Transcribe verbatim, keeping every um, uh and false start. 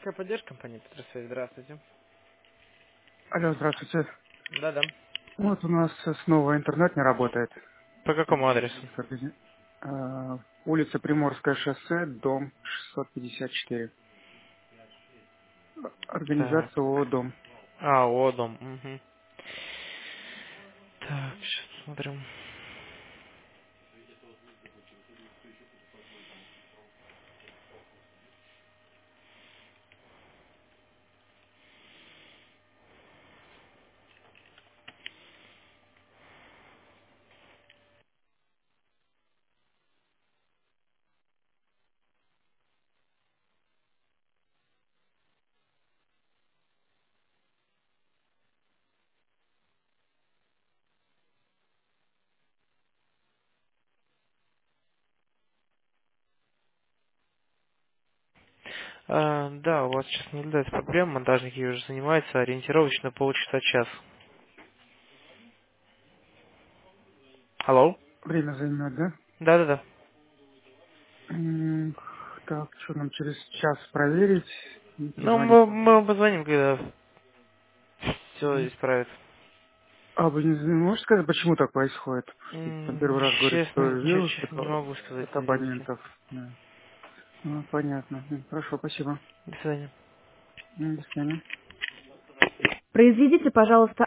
Техническая поддержка компании Петросвязь. Здравствуйте. Алло, здравствуйте. Да-да. Вот у нас снова интернет не работает. По какому В адресу? связи с органи- а, улица Приморское шоссе, дом шестьсот пятьдесят четыре. Так. Организация ООО «Дом». А, о, дом. Угу. Так, сейчас смотрим. А, да, у вас сейчас наблюдается проблема. Монтажники уже занимаются ориентировочно полчаса час. Алло? Время займет, да? Да-да-да. М, Так, что нам через час проверить и Ну, перезвонить мы, вам, мы да? вам позвоним, когда все Мгм. исправится. А вы не зна- можете сказать, почему так происходит? Что там М, первый раз говорит, что Честно, вирус честно не это могу сказать, от извините. абонентов. Да. Ну, понятно. М, Хорошо, спасибо. До свидания. М, До свидания. Произведите, пожалуйста,